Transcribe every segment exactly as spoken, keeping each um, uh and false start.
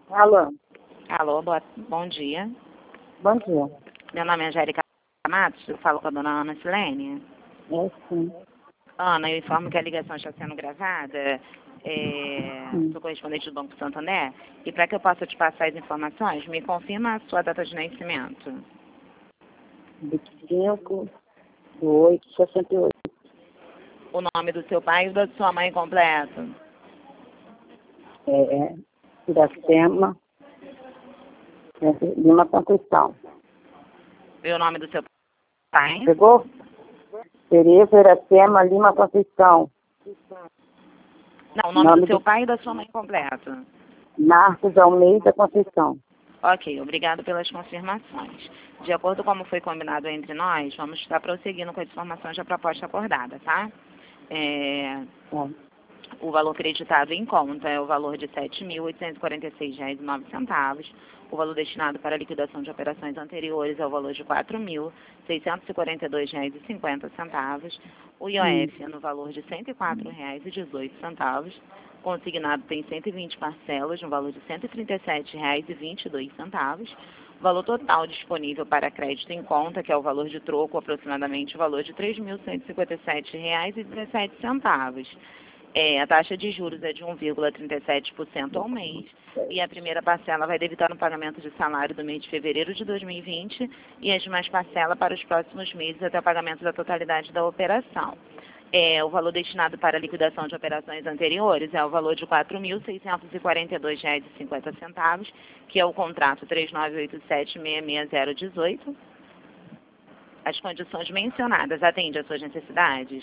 Alô? Alô, boa, bom dia. Bom dia. Meu nome é Angélica Matos, eu falo com a dona Ana Silene. É sim. Ana, eu informo que a ligação está sendo gravada. É, Sim. sou correspondente do Banco Santander. E para que eu possa te passar as informações, me confirma a sua data de nascimento. vinte e cinco de oito de sessenta e oito. O nome do seu pai e da sua mãe completo. É, Iracema é, Lima Conceição. E o nome do seu pai? Pegou? Tereza Iracema Lima Conceição. Não, o nome, Nome do seu do- pai e da sua mãe completo. Marcos Almeida Conceição. Ok, obrigado pelas confirmações. De acordo com como foi combinado entre nós, vamos estar prosseguindo com as informações da proposta acordada, tá? É, Tá. o valor creditado em conta é o valor de sete mil oitocentos e quarenta e seis reais e nove centavos. O valor destinado para a liquidação de operações anteriores é o valor de quatro mil seiscentos e quarenta e dois reais e cinquenta centavos. O I O F é no valor de cento e quatro reais e dezoito centavos. Consignado tem cento e vinte parcelas, no valor de cento e trinta e sete reais e vinte e dois centavos. O valor total disponível para crédito em conta, que é o valor de troco, aproximadamente o valor de três mil cento e cinquenta e sete reais e dezessete centavos. É, a taxa de juros é de um vírgula trinta e sete por cento ao mês e a primeira parcela vai debitar no pagamento de salário do mês de fevereiro de dois mil e vinte e as demais parcelas para os próximos meses até o pagamento da totalidade da operação. É, o valor destinado para a liquidação de operações anteriores é o valor de quatro mil seiscentos e quarenta e dois reais e cinquenta centavos, que é o contrato três nove oito sete seis seis zero um oito. As condições mencionadas atendem às suas necessidades?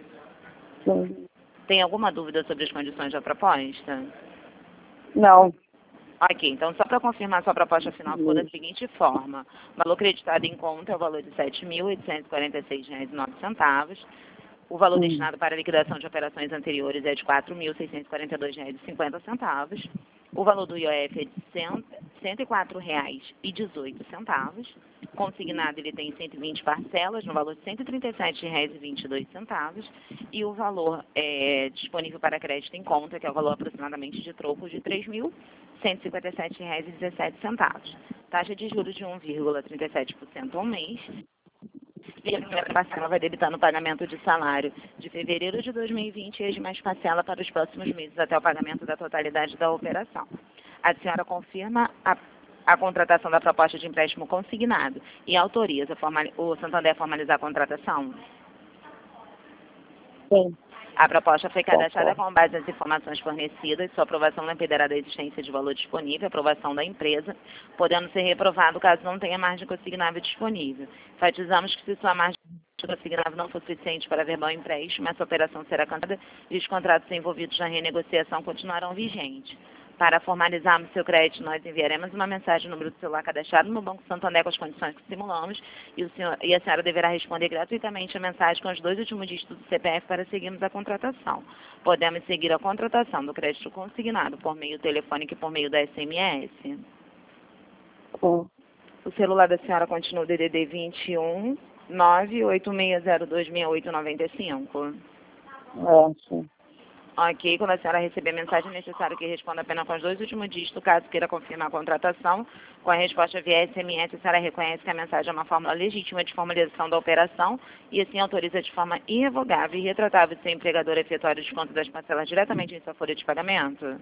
Sim. Tem alguma dúvida sobre as condições da proposta? Não. Ok, então só para confirmar, sua proposta final ficou da seguinte forma. O valor creditado em conta é o valor de sete mil oitocentos e quarenta e seis reais e nove centavos. O valor Sim. destinado para a liquidação de operações anteriores é de quatro mil seiscentos e quarenta e dois reais e cinquenta centavos. O valor do I O F é de cento e quatro reais e dezoito centavos. Consignado ele tem cento e vinte parcelas, no valor de cento e trinta e sete reais e vinte e dois centavos. E o valor é, disponível para crédito em conta, que é o valor aproximadamente de troco de três mil cento e cinquenta e sete reais e dezessete centavos. Taxa de juros de um vírgula trinta e sete por cento ao mês. E a primeira parcela vai debitar no pagamento de salário de fevereiro de dois mil e vinte e as demais parcelas para os próximos meses até o pagamento da totalidade da operação. A senhora confirma a, a contratação da proposta de empréstimo consignado e autoriza formal, o Santander a formalizar a contratação? Sim. A proposta foi cadastrada Concordo. com base nas informações fornecidas. Sua aprovação não impedirá da existência de valor disponível, aprovação da empresa, podendo ser reprovado caso não tenha margem consignável disponível. Enfatizamos que se sua margem consignável não for suficiente para verbal empréstimo, essa operação será cancelada e os contratos envolvidos na renegociação continuarão vigentes. Para formalizarmos seu crédito, nós enviaremos uma mensagem no número do celular cadastrado no Banco Santander com as condições que simulamos e, o senhor, e a senhora deverá responder gratuitamente a mensagem com os dois últimos dígitos do C P F para seguirmos a contratação. Podemos seguir a contratação do crédito consignado por meio telefônico e por meio da S M S. Sim. O celular da senhora continua o D D D vinte e um, nove oito seis zero dois, seis oito nove cinco. É, sim. Ok, quando a senhora receber a mensagem, é necessário que responda apenas com os dois últimos dígitos, caso queira confirmar a contratação. Com a resposta via S M S, a senhora reconhece que a mensagem é uma fórmula legítima de formalização da operação e assim autoriza de forma irrevogável e retratável seu empregador a efetuar o desconto das parcelas diretamente em sua folha de pagamento?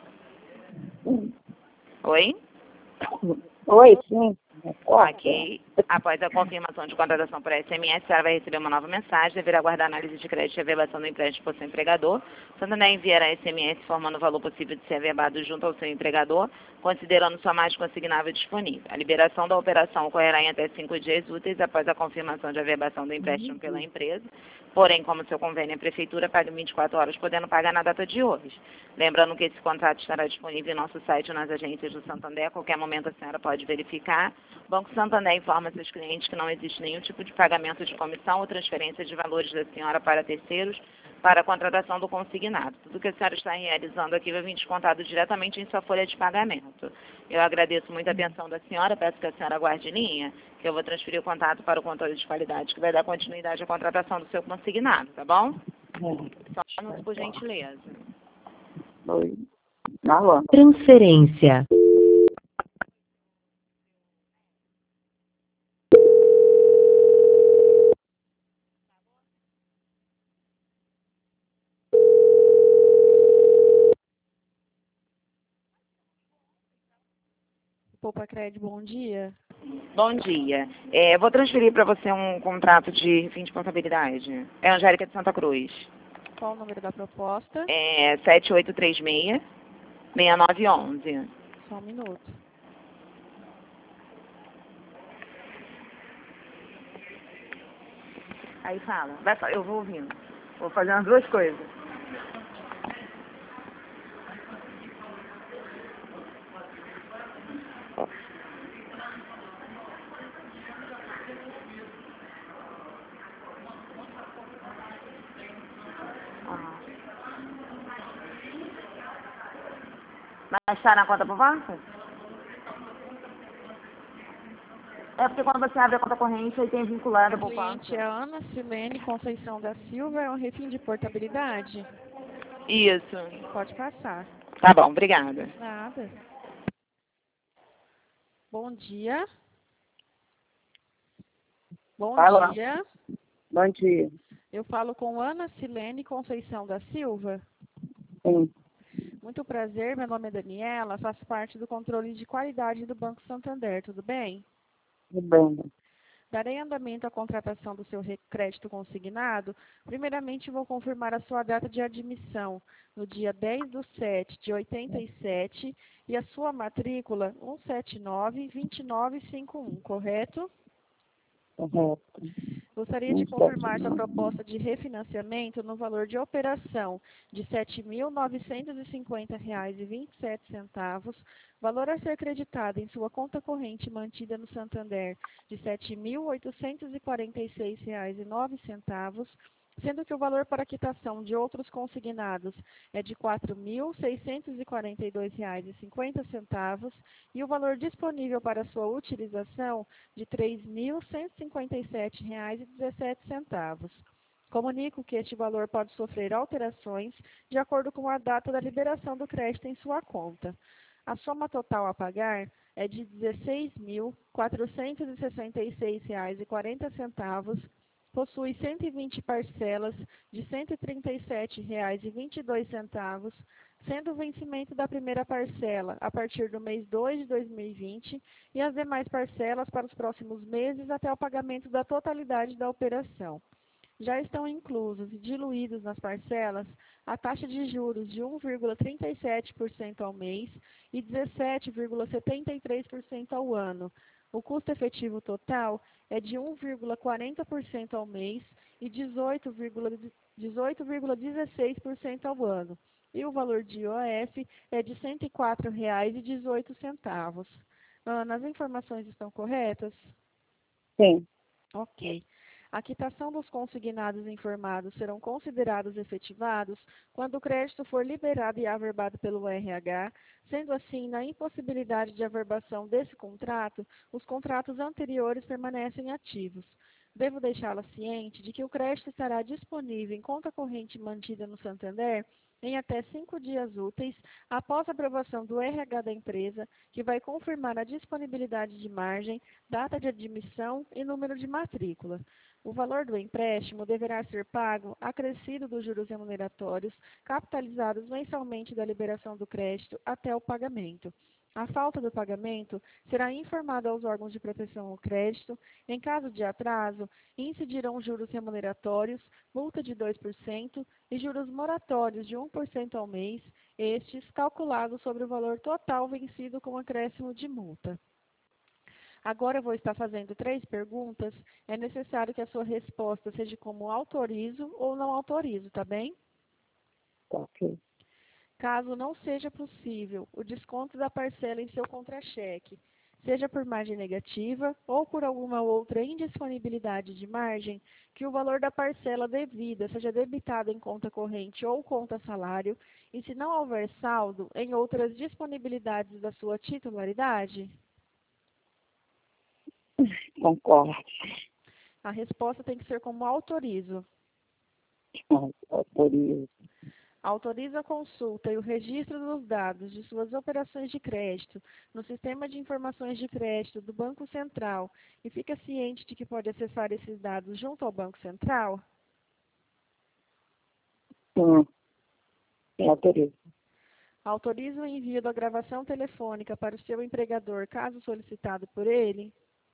Oi? Oi, sim. Ok. Após a confirmação de contratação por S M S, a senhora vai receber uma nova mensagem, deverá aguardar a análise de crédito e averbação do empréstimo por seu empregador. O Santander enviará S M S informando o valor possível de ser averbado junto ao seu empregador, considerando sua margem consignável disponível. A liberação da operação ocorrerá em até cinco dias úteis após a confirmação de averbação do empréstimo pela empresa. Porém, como seu convênio é prefeitura, paga em vinte e quatro horas, podendo pagar na data de hoje. Lembrando que esse contrato estará disponível em nosso site ou nas agências do Santander. A qualquer momento a senhora pode verificar. O Banco Santander informa seus clientes que não existe nenhum tipo de pagamento de comissão ou transferência de valores da senhora para terceiros para a contratação do consignado. Tudo que a senhora está realizando aqui vai vir descontado diretamente em sua folha de pagamento. Eu agradeço muito a atenção da senhora, peço que a senhora aguarde em linha, que eu vou transferir o contato para o controle de qualidade, que vai dar continuidade à contratação do seu consignado, tá bom? Só um minuto, por gentileza. Oi. Alô. Transferência. Poupacred, bom dia. Bom dia. É, vou transferir para você um contrato de fim de contabilidade. É Angélica de Santa Cruz. Qual o número da proposta? É sete oito três seis, seis nove um um. Só um minuto. Aí fala. Vai, fa- eu vou ouvindo. Vou fazer as duas coisas. Ah. Mas está na conta poupança? É porque quando você abre a conta corrente, aí tem vinculado A a poupança. cliente é a Ana Silene Conceição da Silva, é um refim de portabilidade? Isso. Pode passar. Tá bom, obrigada. Nada. Bom dia. Bom Fala. dia. Bom dia. Eu falo com Ana Silene Conceição da Silva. Sim, Muito prazer, meu nome é Daniela, faço parte do controle de qualidade do Banco Santander, tudo bem? tudo bem. Darei andamento à contratação do seu re- crédito consignado. Primeiramente, vou confirmar a sua data de admissão, no dia dez do sete de oitenta e sete, e a sua matrícula um sete nove dois nove cinco um, correto? Correto. Gostaria de Um confirmar sete sua nove. proposta de refinanciamento no valor de operação de sete mil novecentos e cinquenta reais e vinte e sete centavos, valor a ser creditado em sua conta corrente mantida no Santander de sete mil oitocentos e quarenta e seis reais e nove centavos, sendo que o valor para quitação de outros consignados é de quatro mil seiscentos e quarenta e dois reais e cinquenta centavos e o valor disponível para sua utilização de três mil cento e cinquenta e sete reais e dezessete centavos. Comunico que este valor pode sofrer alterações de acordo com a data da liberação do crédito em sua conta. A soma total a pagar é de dezesseis mil quatrocentos e sessenta e seis reais e quarenta centavos, possui cento e vinte parcelas de cento e trinta e sete reais e vinte e dois centavos, sendo o vencimento da primeira parcela a partir do mês dois de dois mil e vinte e as demais parcelas para os próximos meses até o pagamento da totalidade da operação. Já estão inclusos e diluídos nas parcelas a taxa de juros de um vírgula trinta e sete por cento ao mês e dezessete vírgula setenta e três por cento ao ano. O custo efetivo total é de um vírgula quarenta por cento ao mês e dezoito vírgula dezesseis por cento ao ano. E o valor de I O F é de cento e quatro reais e dezoito centavos. Ana, as informações estão corretas? Sim, Ok. A quitação dos consignados informados serão considerados efetivados quando o crédito for liberado e averbado pelo R H, sendo assim, na impossibilidade de averbação desse contrato, os contratos anteriores permanecem ativos. Devo deixá-la ciente de que o crédito estará disponível em conta corrente mantida no Santander em até cinco dias úteis após a aprovação do R H da empresa, que vai confirmar a disponibilidade de margem, data de admissão e número de matrícula. O valor do empréstimo deverá ser pago acrescido dos juros remuneratórios, capitalizados mensalmente da liberação do crédito até o pagamento. A falta do pagamento será informada aos órgãos de proteção ao crédito. Em caso de atraso, incidirão juros remuneratórios, multa de dois por cento e juros moratórios de um por cento ao mês, estes calculados sobre o valor total vencido com acréscimo de multa. Agora eu vou estar fazendo três perguntas. É necessário que a sua resposta seja como autorizo ou não autorizo, tá bem? tá ok. Caso não seja possível o desconto da parcela em seu contra-cheque, seja por margem negativa ou por alguma outra indisponibilidade de margem, que o valor da parcela devida seja debitado em conta corrente ou conta salário, e se não houver saldo, em outras disponibilidades da sua titularidade? Concordo. A resposta tem que ser como autorizo. Autorizo. Autoriza a consulta e o registro dos dados de suas operações de crédito no Sistema de Informações de Crédito do Banco Central e fica ciente de que pode acessar esses dados junto ao Banco Central? Sim, sim, autorizo. Autoriza o envio da gravação telefônica para o seu empregador, caso solicitado por ele?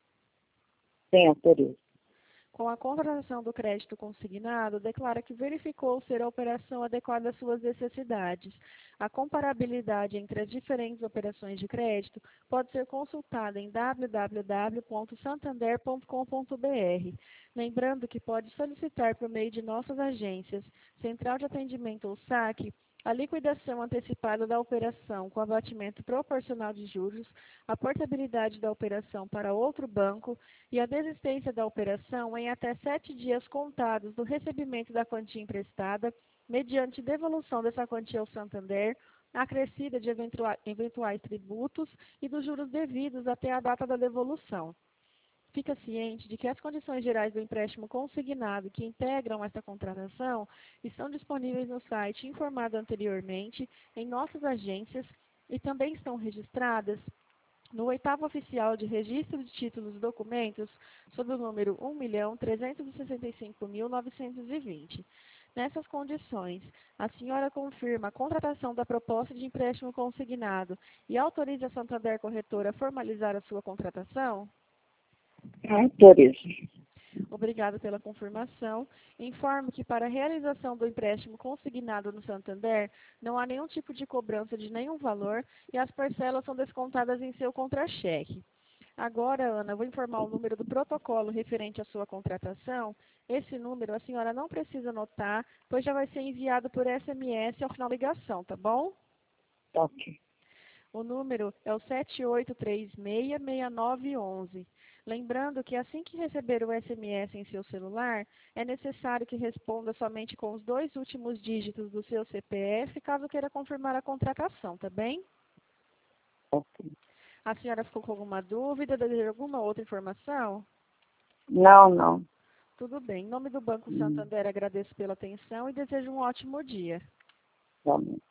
Sim, autorizo. Com a contratação do crédito consignado, declara que verificou ser a operação adequada às suas necessidades. A comparabilidade entre as diferentes operações de crédito pode ser consultada em w w w ponto santander ponto com ponto b r. Lembrando que pode solicitar por meio de nossas agências, Central de Atendimento ou saque, a liquidação antecipada da operação com abatimento proporcional de juros, a portabilidade da operação para outro banco e a desistência da operação em até sete dias contados do recebimento da quantia emprestada, mediante devolução dessa quantia ao Santander, acrescida de eventua- eventuais tributos e dos juros devidos até a data da devolução. Fica ciente de que as condições gerais do empréstimo consignado que integram esta contratação estão disponíveis no site informado anteriormente, em nossas agências e também estão registradas no oitavo oficial de registro de títulos e documentos, sob o número um milhão trezentos e sessenta e cinco mil novecentos e vinte. Nessas condições, a senhora confirma a contratação da proposta de empréstimo consignado e autoriza a Santander Corretora a formalizar a sua contratação? Autorizo. Obrigada pela confirmação. Informo que para a realização do empréstimo consignado no Santander, não há nenhum tipo de cobrança de nenhum valor e as parcelas são descontadas em seu contra-cheque. Agora, Ana, eu vou informar o número do protocolo referente à sua contratação. Esse número a senhora não precisa anotar, pois já vai ser enviado por S M S ao final da ligação, tá bom? Ok. O número é o sete oito três seis, seis nove um um. Lembrando que assim que receber o S M S em seu celular, é necessário que responda somente com os dois últimos dígitos do seu C P F, caso queira confirmar a contratação, tá bem? Ok. A senhora ficou com alguma dúvida, deseja alguma outra informação? Não, não. Tudo bem. Em nome do Banco Hum, Santander, agradeço pela atenção e desejo um ótimo dia. tá bom.